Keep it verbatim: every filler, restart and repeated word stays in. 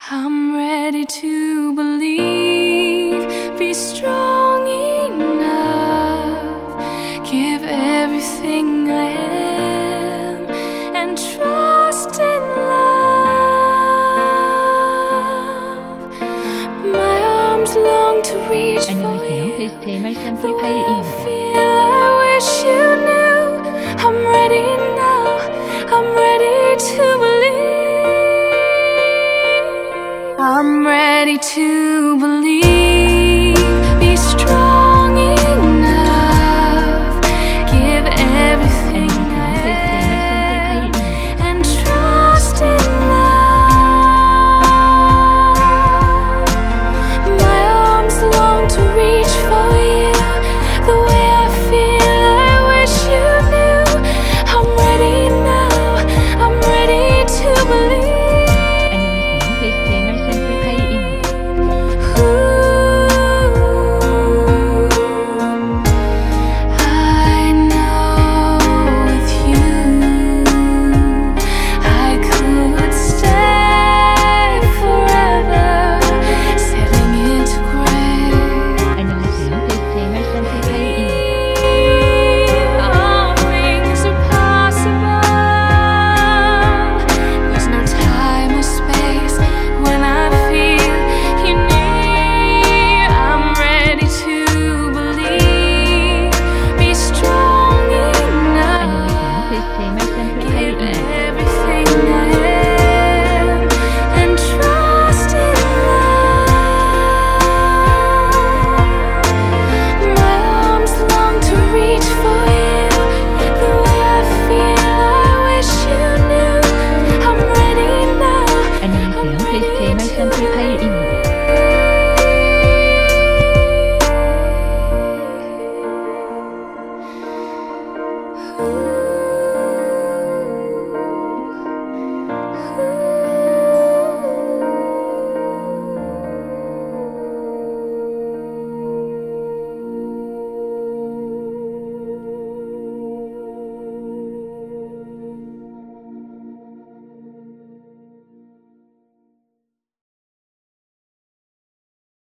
I'm ready to believe, be strong enough, give everything I am, and trust in love. My arms long to reach for you, 제 말씀 the way I 칠팔일입니다. feel I wish you knew. I'm ready now, I'm ready to believe, I'm ready to believe.